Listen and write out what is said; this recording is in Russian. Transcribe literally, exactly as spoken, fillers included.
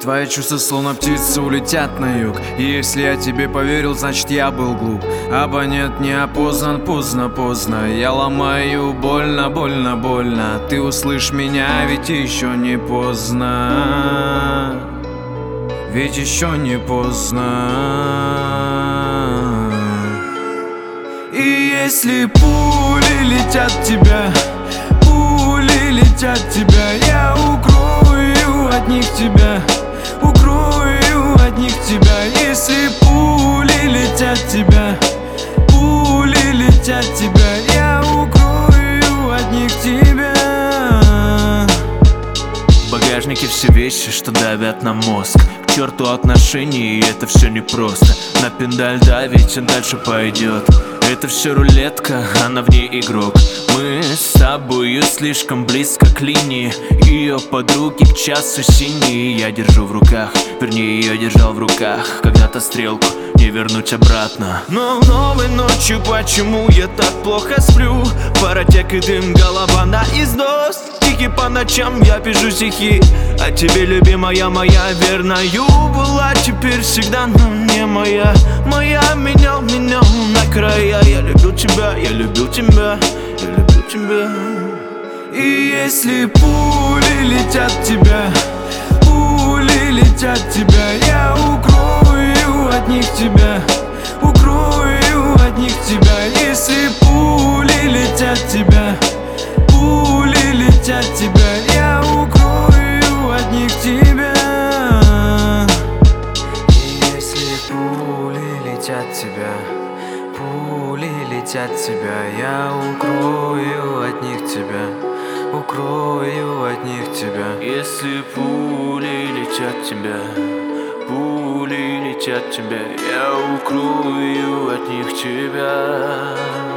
Твои чувства словно птицы улетят на юг. И если я тебе поверил, значит я был глуп. Абонент не опознан, поздно, поздно. Я ломаю, больно, больно, больно. Ты услышь меня, ведь еще не поздно. Ведь еще не поздно. И если пули летят в тебя, пули летят в тебя, я укрою от них тебя, укрою от них тебя. Если пули летят в тебя, пули летят в тебя, я укрою от них тебя. В багажнике все вещи, что давят на мозг. К черту отношений, и это все непросто. На педаль давить, а дальше пойдет. Это все рулетка, она в ней игрок. Мы с тобою слишком близко к линии. Ее подруги к часу синие. Я держу в руках, вернее ее держал в руках. Когда-то стрелку не вернуть обратно. Но новой ночью почему я так плохо сплю? Паротек и дым, голова на износ. Тихи по ночам я пишу стихи а тебе, любимая моя, верною была теперь всегда, но не моя. Моя меня, меня на края. Я любил тебя, я любил тебя, я любил тебя. И если пули летят в тебя, пули летят в тебя, я укрою от них тебя, укрою от них тебя. Если пули летят в тебя, пули летят в тебя, я укрою от них тебя. И если пули летят в тебя, пули летят в тебя, я укрою от них тебя, укрою от них тебя. Если пули летят тебя, пули летят тебя, я укрою от них тебя.